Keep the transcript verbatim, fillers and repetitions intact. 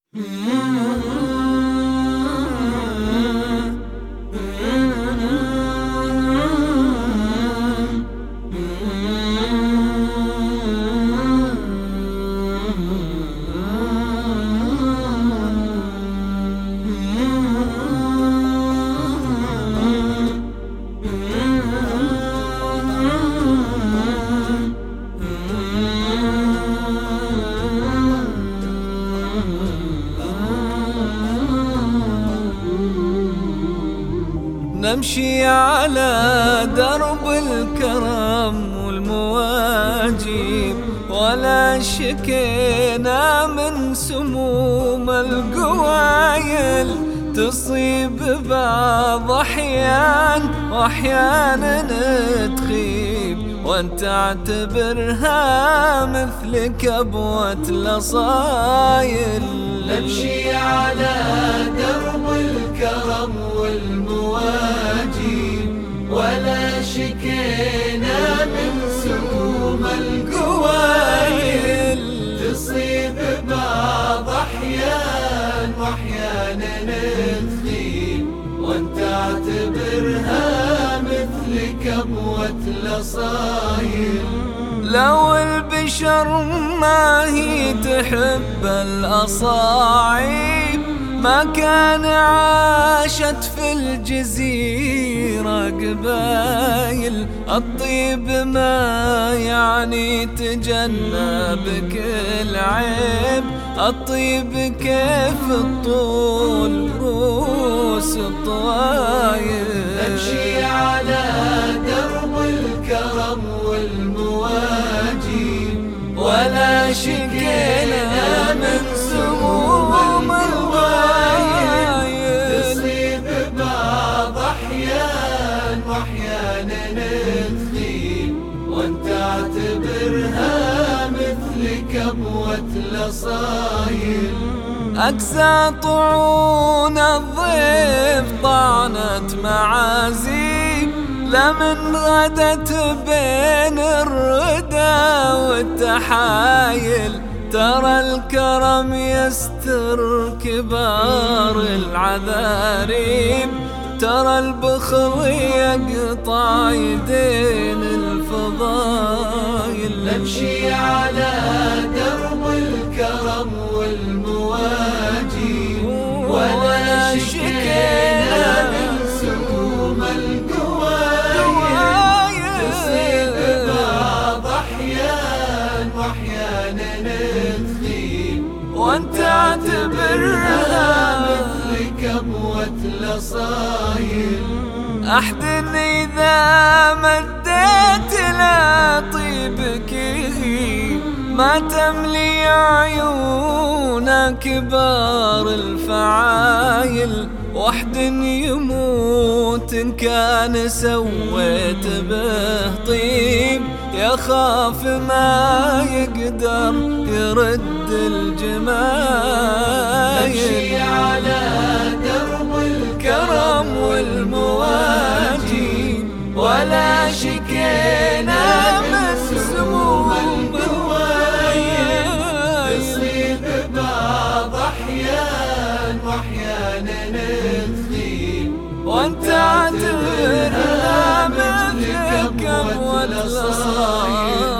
نمشي على درب الكرم والمواجيب، ولا شكينا من سموم القوايل تصيب بعض أحيان وأحيانا تخيب، وانت تعتبرها مثل كبوة الأصايل. نمشي على درب الكرم والمواجيب، ولا شكينا من سموم القوايل تصيب بعض أحيان وأحيانا تخيب، وانت تعتبرها مثل كبوة الأصايل. لو البشر ما هي تحب الأصاعيب، ما كان عاشت في الجزيرة قبايل. الطيب ما يعني تجنب كل عيب، الطيب كيف الطول روس الطوايل. نمشي على درب الكرم والمواجيب، ولا شكينا من سموم القوايل تصيب بعض أحيان وأحيانا تخيب، وانت تعتبرها مثل كبوة الأصايل. أكسى طعون الضيف طعنت معازيب، لمن غدت بين الردى والتحايل. ترى الكرم يستر كبار العذاريب، ترى البخل يقطع يدين الفضايل. نمشي على درب الكرم والمواجيب، ولا شكينا من سموم القوايل تصيب بعض أحيان وأحيانا تخيب، وانت تعتبرها مثل كبوة الأصايل. أحد إذا مديت لا طيبك يغيب، ما تملي عيون كبار الفعايل. وحد يموت إن كان سويت به طيب، يخاف ما يقدر يرد الجمايل. نمشي على درب الكرم والمواجيب، ولا شكينا من سموم القوايل تصيب بعض أحيان وأحيانا تخيب، وانت تعتبرها مثل كبوة الأصايل.